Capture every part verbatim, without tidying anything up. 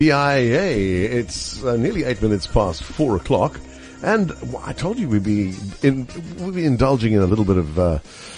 B I A. It's uh, nearly eight minutes past four o'clock, and I told you we'd be in, we'd be indulging in a little bit of, uh,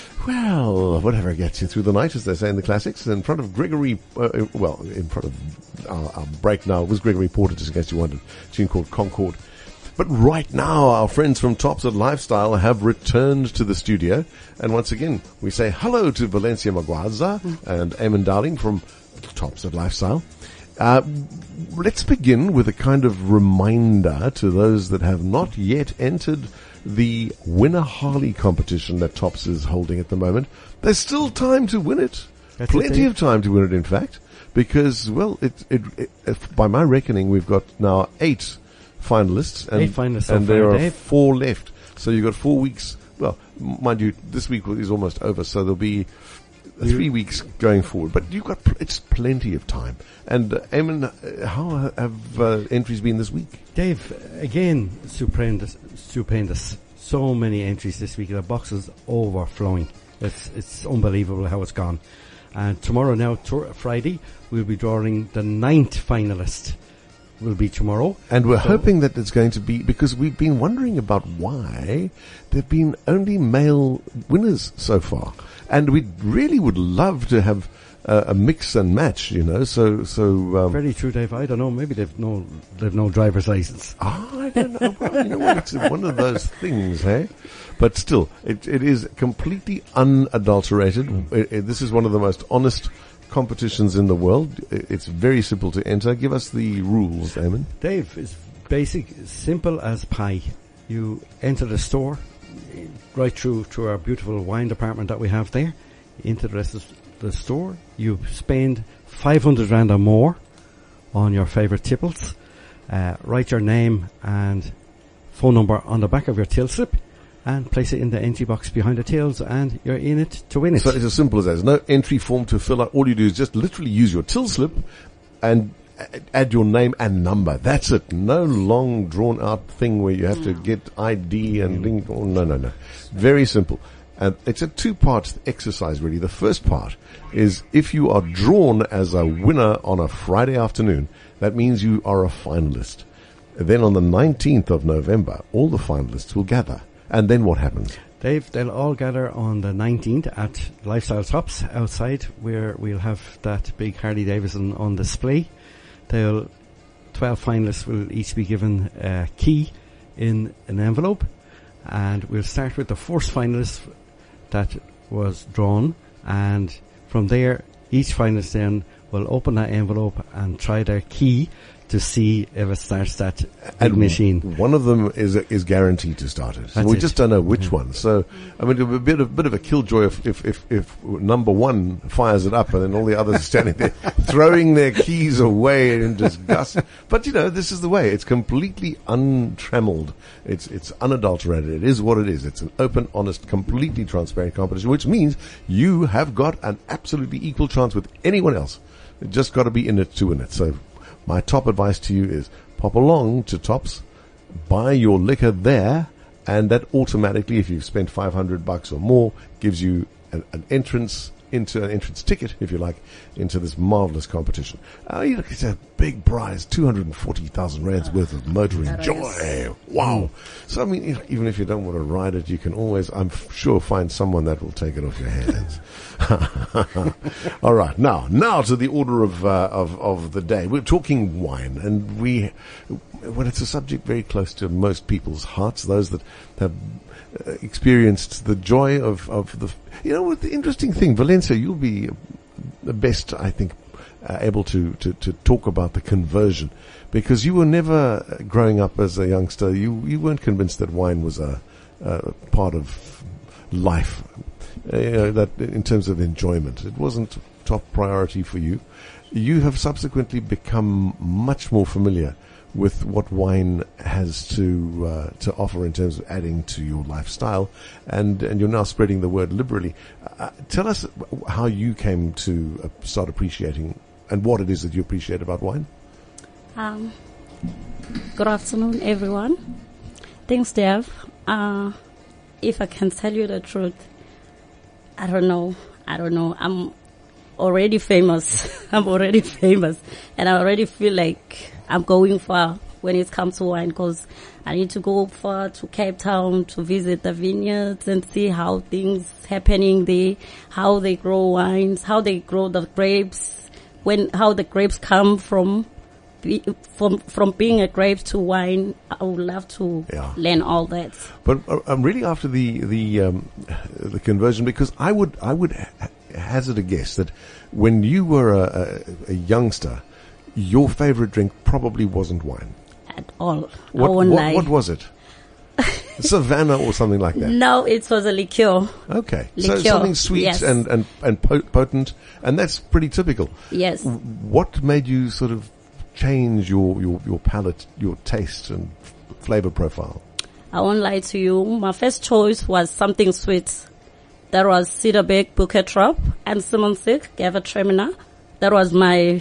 well, whatever gets you through the night, as they say in the classics. In front of Gregory, uh, well, in front of our, our break now, it was Gregory Porter, just in case you wondered, a tune called Concord. But right now, our friends from Tops at Lifestyle have returned to the studio, and once again, we say hello to Valencia Magwaza and Eamon Darling from Tops at Lifestyle. Uh, let's begin with a kind of reminder to those that have not yet entered the Winner Harley competition that Tops is holding at the moment. There's still time to win it. That's Plenty it, of time to win it, in fact, because, well, it, it, it, if, by my reckoning, we've got now eight finalists, and, Eight finalists so and far, there are Dave. four left. So you've got four weeks. Well, mind you, this week is almost over, so there'll be three weeks going forward, but you've got pl- it's plenty of time. And uh, Eamon, uh, how have uh, entries been this week? Dave, again, stupendous, stupendous. So many entries this week. The box is overflowing. It's it's unbelievable how it's gone. And tomorrow, now tor- Friday, we'll be drawing the ninth finalist. Will be tomorrow, and we're so hoping that it's going to be, because we've been wondering about why there've been only male winners so far, and we really would love to have uh, a mix and match, you know. So, so um, very true, Dave. I don't know. Maybe they've no they've no driver's license. Oh, I don't know. Well, you know what? It's one of those things, hey? But still, it, it is completely unadulterated. Mm. It, it, this is one of the most honest competitions in the world. It's very simple to enter. Give us the rules, Eamon. Dave, it's basic, simple as pie. You enter the store, right through to our beautiful wine department that we have there, into the rest of the store. You spend five hundred rand or more on your favourite tipples. Uh, write your name and phone number on the back of your till slip, and place it in the entry box behind the tills, and you're in it to win it. So it's as simple as that. There's no entry form to fill out. All you do is just literally use your till slip and add your name and number. That's it. No long drawn out thing where you have to get I D and link. Oh, no, no, no. Very simple. And it's a two-part exercise, really. The first part is, if you are drawn as a winner on a Friday afternoon, that means you are a finalist. Then on the nineteenth of November, all the finalists will gather. And then what happens? Dave, they'll all gather on the nineteenth at Lifestyle Tops outside, where we'll have that big Harley Davidson on display. They'll, twelve finalists will each be given a key in an envelope, and we'll start with the first finalist that was drawn, and from there, each finalist then will open that envelope and try their key to see if it starts that big and machine. One of them is is guaranteed to start it. So That's we it. just don't know which Yeah. one. So I mean, it'll be a bit of bit of a killjoy if, if if if number one fires it up and then all the others are standing there throwing their keys away in disgust. But you know, this is the way. It's completely untrammeled. It's it's unadulterated. It is what it is. It's an open, honest, completely transparent competition, which means you have got an absolutely equal chance with anyone else. You just got to be in it to win it. So my top advice to you is pop along to Tops, buy your liquor there, and that automatically, if you've spent five hundred bucks or more, gives you an, an entrance into an entrance ticket, if you like, into this marvelous competition. Uh, you look, it's a big prize, two hundred forty thousand rands worth of motoring That joy. is. Wow. So, I mean, you know, even if you don't want to ride it, you can always, I'm f- sure, find someone that will take it off your hands. All right. Now, now to the order of, uh, of, of the day. We're talking wine, and we, well, it's a subject very close to most people's hearts, those that have uh, experienced the joy of, of the, you know, the interesting thing, Valencia, you'll be the best, I think, uh, able to, to, to talk about the conversion, because you were never, uh, growing up as a youngster, you, you weren't convinced that wine was a, a part of life, uh, you know, that in terms of enjoyment. It wasn't top priority for you. You have subsequently become much more familiar with what wine has to uh, to offer in terms of adding to your lifestyle, and and you're now spreading the word liberally. Uh, tell us how you came to uh, start appreciating, and what it is that you appreciate about wine. Um, good afternoon, everyone. Thanks, Dev. Uh, if I can tell you the truth, I don't know. I don't know. I'm already famous. I'm already famous, and I already feel like I'm going far when it comes to wine, because I need to go far to Cape Town to visit the vineyards and see how things happening there, how they grow wines, how they grow the grapes, when how the grapes come from be, from from being a grape to wine. I would love to Yeah. learn all that. But uh, I'm really after the the um, the conversion, because I would I would ha- hazard a guess that when you were a, a, a youngster, your favorite drink probably wasn't wine. At all. What, I won't what, lie. what was it? Savannah or something like that? No, it was a liqueur. Okay. So Liqueur, something sweet yes. and, and, and po- potent, and that's pretty typical. Yes. What made you sort of change your, your, your palate, your taste and flavor profile? I won't lie to you. My first choice was something sweet. That was Cedarbeck Bouquet Trop and Simonsic Gewürztraminer. That was my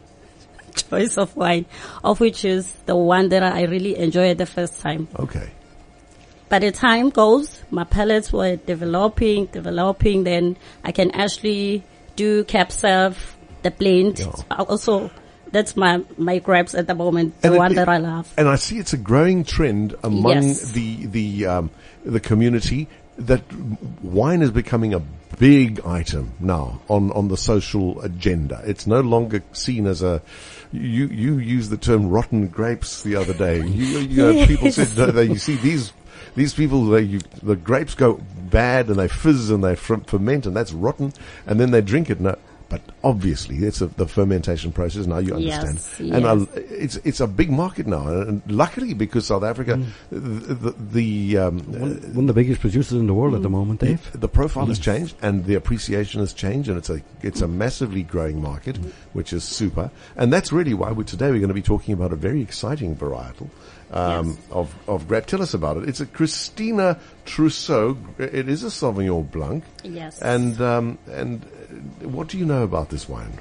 choice of wine, of which is the one that I really enjoyed the first time. Okay. But as time goes, my palates were developing, developing. Then I can actually do Cab Serve, the blend. Yeah. Also, that's my, my grapes at the moment, the And it- one it- that I love. And I see it's a growing trend among Yes. the the um, the community that wine is becoming a big item now on, on the social agenda. It's no longer seen as a. You you used the term rotten grapes the other day. You, you know, people said no, they, you see these these people they you, the grapes go bad and they fizz and they fer- ferment and that's rotten, and then they drink it. No. But obviously, it's a, the fermentation process. Now you understand, Yes, and yes. I, it's it's a big market now. And luckily, because South Africa, the the, the, um, One, one of the biggest producers in the world at the moment, Dave. the profile has changed and the appreciation has changed, and it's a it's a massively growing market, which is super. And that's really why we today we're going to be talking about a very exciting varietal um, Yes. of of grape. Tell us about it. It's a Christina Trousseau. It is a Sauvignon Blanc. Yes. And um, and what do you know about this wine?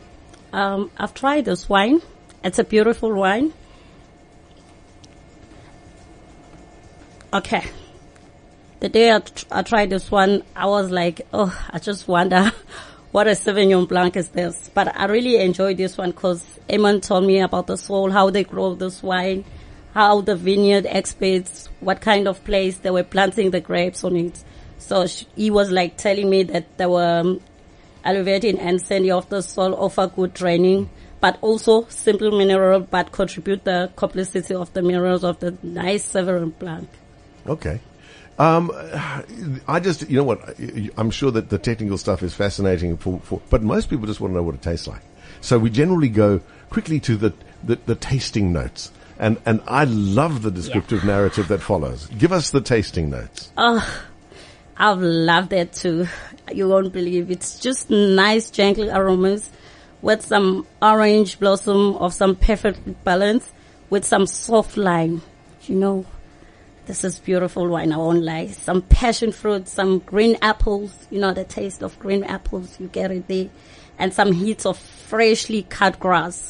Um, I've tried this wine. It's a beautiful wine. Okay. The day I, tr- I tried this one, I was like, oh, I just wonder what a Sauvignon Blanc is this. But I really enjoyed this one because Eamon told me about the soil, how they grow this wine, how the vineyard experts, what kind of place they were planting the grapes on it. So sh- he was like telling me that they were um, elevating and sandy of the soil, offer good draining, but also simple mineral, but contribute the complexity of the minerals of the nice Sauvignon Blanc. Okay. Um, I just, you know what, I'm sure that the technical stuff is fascinating for, for, but most people just want to know what it tastes like. So we generally go quickly to the, the, the tasting notes. And, and I love the descriptive narrative that follows. Give us the tasting notes. I've loved that too. You won't believe. It's just nice, gentle aromas with some orange blossom of some perfect balance with some soft lime. You know, this is beautiful wine, I won't lie. Some passion fruit, some green apples. You know, the taste of green apples, you get it there. And some heats of freshly cut grass.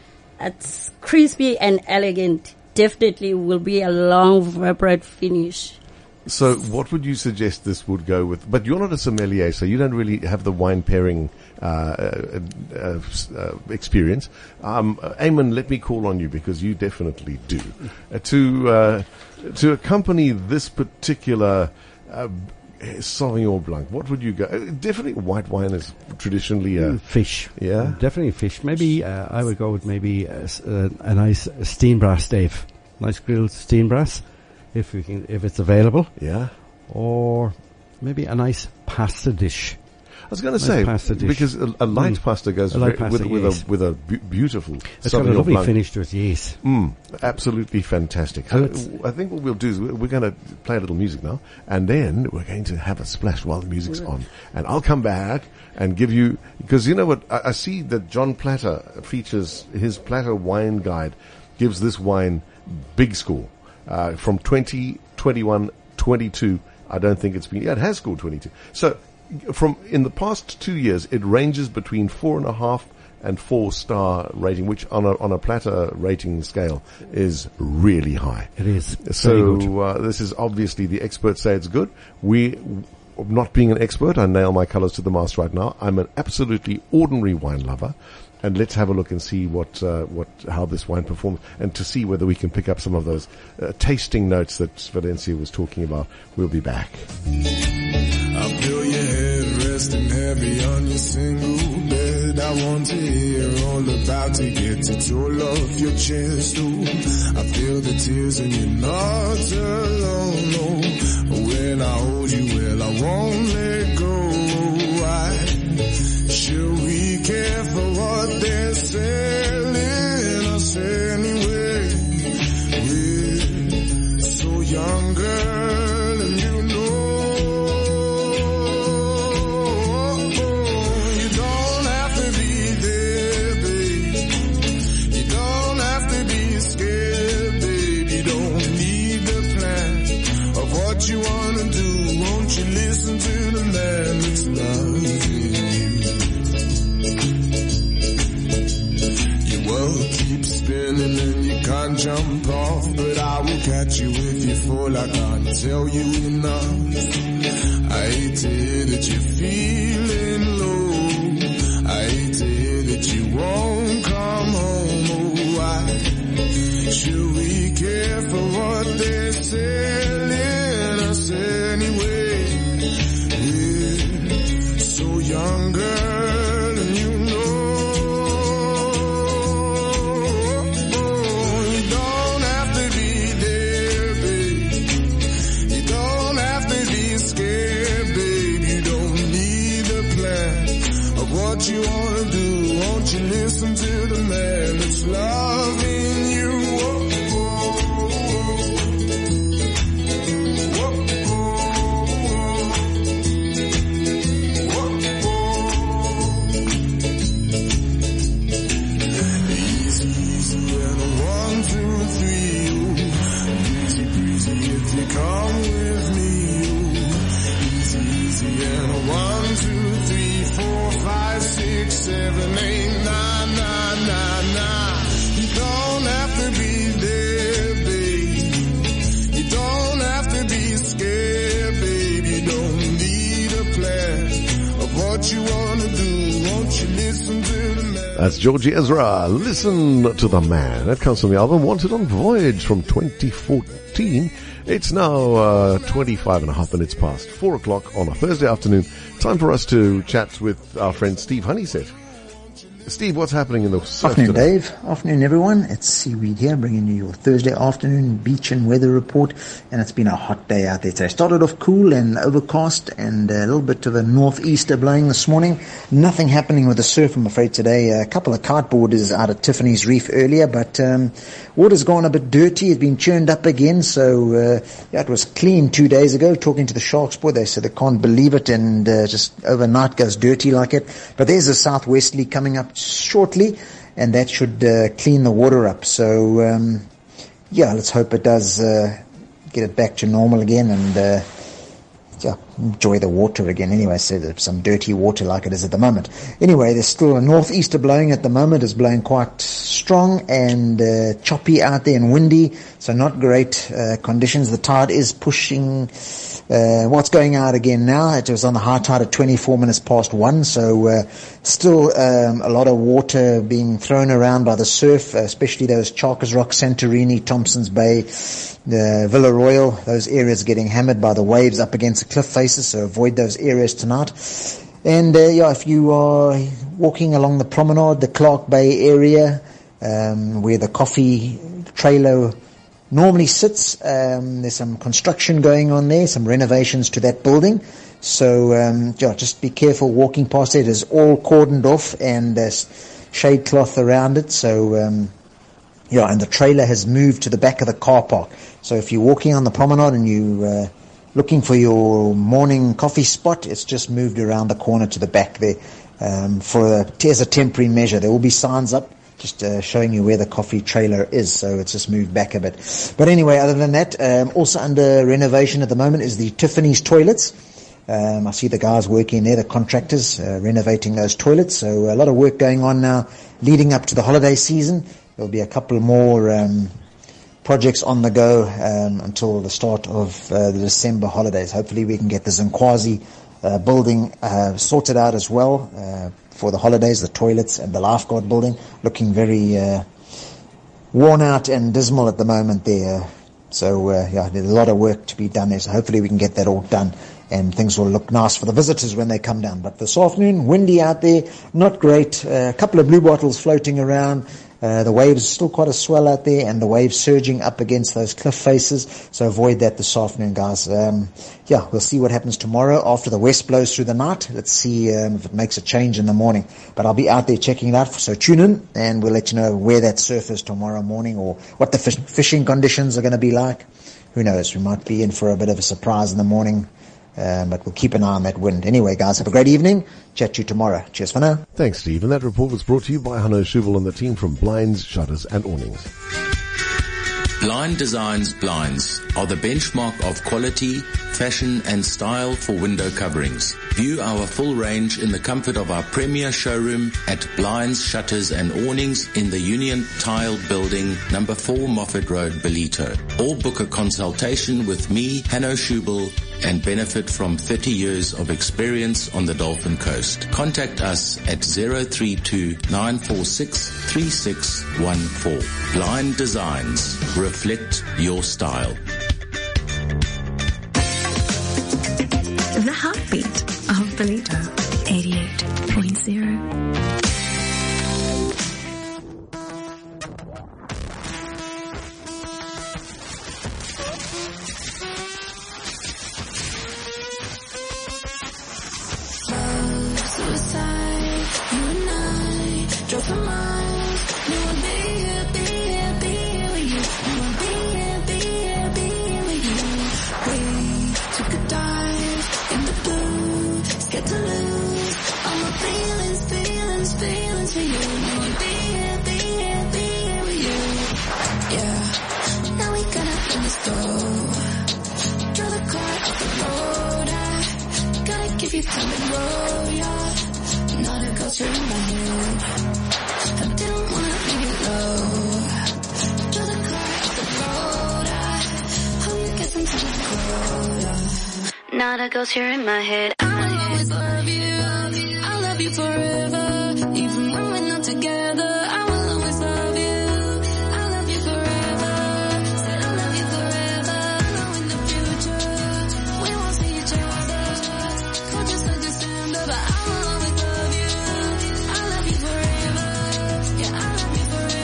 It's crispy and elegant. Definitely will be a long, vibrant finish. So what would you suggest this would go with? But you're not a sommelier, so you don't really have the wine pairing uh, uh, uh, uh, experience. Um, uh, Eamon, let me call on you because you definitely do. Uh, to uh, to accompany this particular uh, Sauvignon Blanc, what would you go? Uh, definitely white wine is traditionally a... Fish. Yeah? Definitely fish. Maybe uh, I would go with maybe a, s- uh, a nice Steenbras, Dave. Nice grilled Steenbras, if we can, if it's available. Yeah? Or maybe a nice pasta dish. I was going to Nice say, pasta dish. because a, a light Mm. pasta goes A light very, pasta, with, yes. with a with a bu- beautiful It's got a Sauvignon lovely Blanc. finish to it, yes. Mm, absolutely fantastic. And So it's- I think what we'll do is we're, we're going to play a little music now, and then we're going to have a splash while the music's on. And I'll come back and give you, because you know what, I, I see that John Platter features, his Platter wine guide gives this wine big score. Uh, from twenty, twenty-one, twenty-two, I don't think it's been, yeah, it has scored twenty-two. So, from, in the past two years, it ranges between four and a half and four star rating, which on a, on a Platter rating scale is really high. It is. Very So, good. uh, this is obviously the experts say it's good. We, not being an expert, I nail my colors to the mast right now. I'm an absolutely ordinary wine lover. And let's have a look and see what, uh, what, how this wine performs, and to see whether we can pick up some of those uh, tasting notes that Valencia was talking about. We'll be back. I feel your head resting heavy on your single bed. I want to hear all about it, get it all off your chest. Ooh, I feel the tears and you're not alone. Oh, when I hold you, well, I won't let go. I, should we care for what they're selling us anyway? We're so young, girl, and you know you don't have to be there, babe. You don't have to be scared, babe. You don't need the plan of what you wanna do. Won't you listen to the man that's loving you? World keeps spinning and you can't jump off, but I will catch you if you fall. I can't tell you enough. I hate to hear that you're feeling low. I hate to hear that you won't come home. Oh, why should we care for what they're selling us anyway? We're so young, girl, and you know. What you wanna do, won't you listen to the man that's loving you? Whoa, whoa, whoa, whoa, whoa. Easy, easy, and a one, two, three, ooh. Easy breezy if you come with me, ooh. Easy, easy, and a one, two, three, four, five, six, seven, eight, nine, nine, nine, nine. You don't have to be there, babe. You don't have to be scared, babe. You don't need a plan of what you want to do. Won't you listen to the man? That's Georgie Ezra. Listen to the man. That comes from the album Wanted on Voyage from twenty fourteen. It's now uh, twenty-five and a half minutes past four o'clock on a Thursday afternoon. Time for us to chat with our friend Steve Honeysett. Steve, what's happening in the surf Afternoon, today? Dave. Afternoon, everyone. It's Seaweed here, bringing you your Thursday afternoon beach and weather report. And it's been a hot day out there today. Started off cool and overcast, and a little bit of a northeaster blowing this morning. Nothing happening with the surf, I'm afraid, today. A couple of kiteboarders out at Tiffany's Reef earlier, but um, water's gone a bit dirty. It's been churned up again. So uh, yeah, it was clean two days ago. Talking to the Sharks board, they said they can't believe it, and uh, just overnight goes dirty like it. But there's a southwesterly coming up shortly, and that should uh, clean the water up. So um, yeah, let's hope it does uh, get it back to normal again, and uh, yeah, enjoy the water again. Anyway, so there's some dirty water like it is at the moment. Anyway, there's still a northeaster blowing at the moment. It's blowing quite strong and uh, choppy out there and windy, so not great uh, conditions. The tide is pushing. Uh, what's going out again now? It was on the high tide at twenty-four minutes past one, so uh, still um, a lot of water being thrown around by the surf, especially those Charkers Rock, Santorini, Thompsons Bay, the Villa Royal. Those areas getting hammered by the waves up against the cliff faces, so avoid those areas tonight. And uh, yeah, if you are walking along the promenade, the Clark Bay area, um, where the coffee trailer normally sits, um, there's some construction going on there, some renovations to that building. So um, yeah, just be careful walking past it. It is all cordoned off, and there's shade cloth around it. So um, yeah, and the trailer has moved to the back of the car park. So if you're walking on the promenade and you uh, looking for your morning coffee spot, it's just moved around the corner to the back there um, for a, as a temporary measure. There will be signs up just uh, showing you where the coffee trailer is, so it's just moved back a bit. But anyway, other than that, um, also under renovation at the moment is the Tiffany's toilets. Um, I see the guys working there, the contractors, uh, renovating those toilets. So a lot of work going on now leading up to the holiday season. There'll be a couple more um, projects on the go um, until the start of uh, the December holidays. Hopefully we can get the Zinkwazi uh, building uh, sorted out as well uh, for the holidays, the toilets and the lifeguard building, looking very uh, worn out and dismal at the moment there. So uh, yeah, there's a lot of work to be done there, so hopefully we can get that all done and things will look nice for the visitors when they come down. But this afternoon, windy out there, not great. Uh, a couple of blue bottles floating around. Uh, the waves still quite a swell out there, and the waves surging up against those cliff faces. So avoid that this afternoon, guys. Um, yeah, we'll see what happens tomorrow after the west blows through the night. Let's see um, if it makes a change in the morning. But I'll be out there checking it out. So tune in, and we'll let you know where that surf is tomorrow morning, or what the fish, fishing conditions are going to be like. Who knows? We might be in for a bit of a surprise in the morning. Um, but we'll keep an eye on that wind. Anyway, guys, have a great evening. Chat to you tomorrow. Cheers for now. Thanks, Steve. And that report was brought to you by Hanno Schubel and the team from Blinds, Shutters and Awnings. Blind Designs Blinds are the benchmark of quality, fashion and style for window coverings. View our full range in the comfort of our premier showroom at Blinds, Shutters and Awnings in the Union Tile Building, number four Moffat Road, Ballito. Or book a consultation with me, Hanno Schubel, and benefit from thirty years of experience on the Dolphin Coast. Contact us at zero three two, nine four six, three six one four. Blind Designs. Reflect your style. The heartbeat of Ballito, eighty-eight point zero. Not a ghost here in my head. I'll always love you. I'll love you forever. Even when we're not together, I will always love you. I'll love you forever. Said I'll love you forever. I know in the future we won't see each other. Cold just like December, but I will always love you. I'll love you forever. Yeah, I'll love you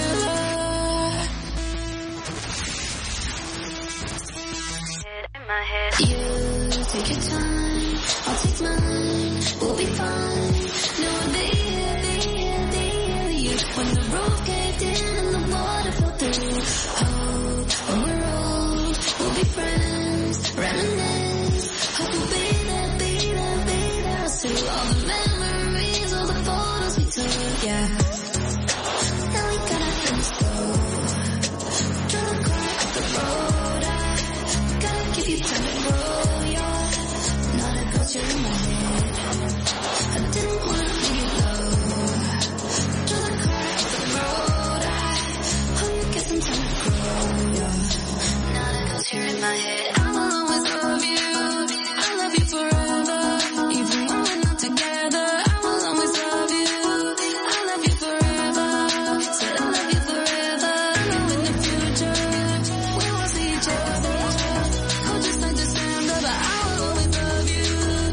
forever. In my head. You take your time, I'll take mine, we'll be fine. No, I'll be here, be here, be here with you. When the roof caved in and the water fell through. Oh, when we're old, we'll be friends, reminisce. Hope we'll be there, be there, be there too. All the memories, all the photos we took, yeah. Now we gotta let this go. Draw the car up the road, I gotta give you time to grow. You're in my head. I didn't wanna leave you low. Draw the car up the road. I hope you get some time to grow. Yeah. Now that goes here in my head. I will always love you. I love you forever. Even when we're not together, I will always love you. I love you forever. Said I love you forever. I know in the future we won't see each other. Oh, just like December, but I will always love you.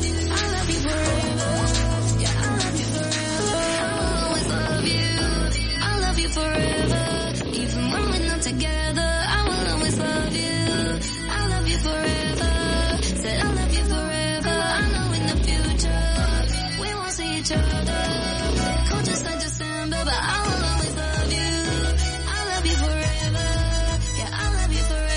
Forever, even when we're not together, I will always love you. I love you forever. Said I love you forever. I know in the future we won't see each other. Cold just like December, but I will always love you. I love you forever. Yeah, I love you forever.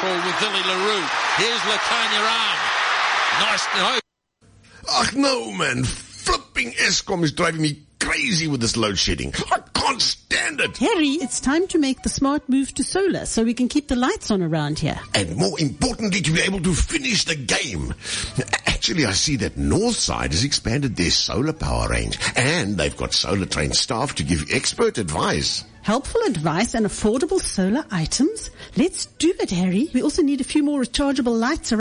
ball with Billy LaRue. Here's Lacania Arm. Nice no. Ach no, man. Flipping Eskom is driving me crazy with this load shedding. I can't stand it. Harry, it's time to make the smart move to solar so we can keep the lights on around here. And more importantly, to be able to finish the game. Actually, I see that Northside has expanded their solar power range, and they've got solar trained staff to give expert advice. Helpful advice and affordable solar items? Let's do it, Harry. We also need a few more rechargeable lights around.